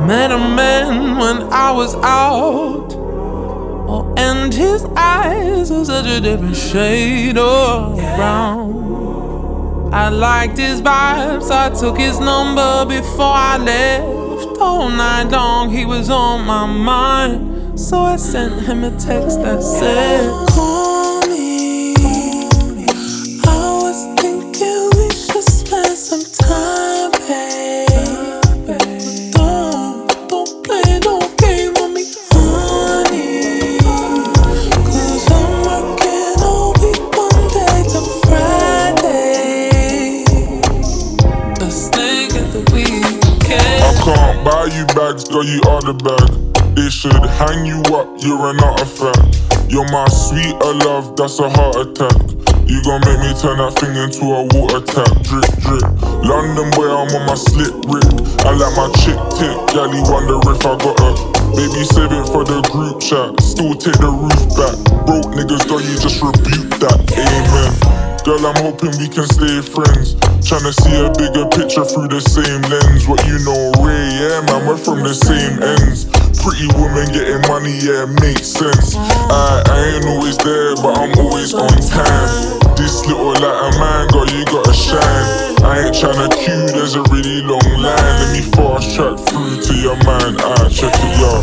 Met a man when I was out, oh, and his eyes were such a different shade of brown. I liked his vibes, I took his number before I left. All night long he was on my mind, so I sent him a text that said, call me. I was thinking we should spend some time, babe. Don't play no game with me, honey. 'Cause I'm working all week, Monday to Friday. Let's think of the weekend. I can't buy you bags, girl, you are the bag. They should hang you up, you're an artifact. You're my sweeter love, that's a heart attack. You gon' make me turn that thing into a water tap. Drip, drip. London boy, I'm on my slip rip. I like my chick tick, gally wonder if I got her. Baby, save it for the group chat. Still take the roof back. Broke niggas, girl, you just rebuke that. Amen. Girl, I'm hoping we can stay friends. Tryna see a bigger picture through the same lens. What you know, Ray, yeah, man, we're from the same ends. Pretty woman getting money, yeah, makes sense. I ain't always there, but I'm always on time. This little like a man, girl, you gotta shine. I ain't tryna queue, there's a really long line. Let me fast track through to your man, check it out.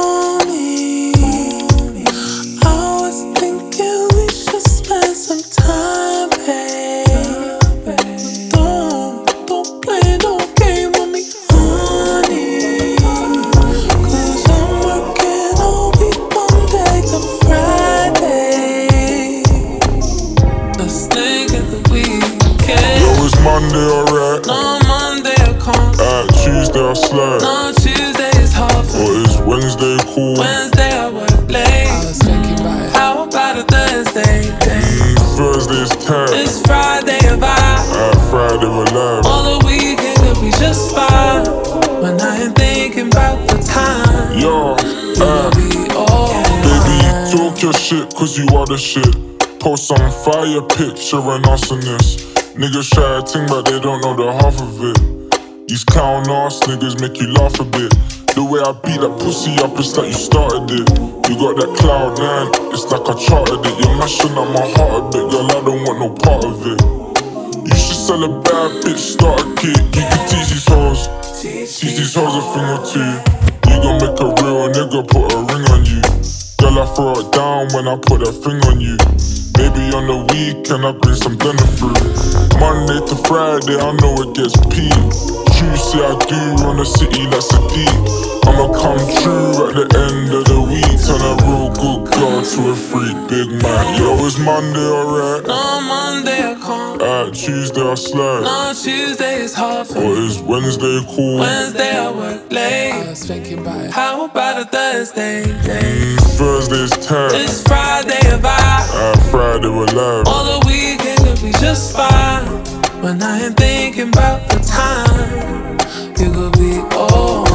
I was thinking we should spend some time, babe. Don't play no game with me, honey. 'Cause I'm working all week, Monday to Friday. Let's think of the weekend. Yo, it's Monday, alright? No, Monday I can't. Tuesday I slide. No, Tuesday is hard for Or me. is Wednesday cool? Wednesday I work late. I was thinking about it. How about a Thursday? Thursday's tight. It's Friday a vibe. Friday we're live. All the weekend could be just fine when I ain't thinking about the time. Yo, Be alright. baby, talk your shit, 'cause you are the shit. Post some fire picture and awesomeness. Niggas try to think, but they don't know the half of it. These clown ass niggas make you laugh a bit. The way I beat that pussy up, it's like you started it. You got that cloud nine, it's like I charted it. You're mashing up my heart a bit, girl, I don't want no part of it. You should sell a bad bitch, start a kid. You can teach these hoes, a thing or two. You gon' make a real nigga put a ring on you. Girl, I throw it down when I put that thing on you. Maybe on the weekend I bring some dinner through. Monday to Friday, I know it gets peak. Tuesday I do on the city like Sadiq. I'ma come true at the end of the week. Turn a real good girl to a freak, big man. Yo, it's Monday, alright? No, Monday I can't. Tuesday I slide. No, Tuesday is hard for Or me. is Wednesday cool? Wednesday I work late. I was thinking about it. How about a Thursday? Thursday's tight. It's Friday a vibe. Friday we're live. All the weekend could be just fine when I ain't thinking about the time. You could be all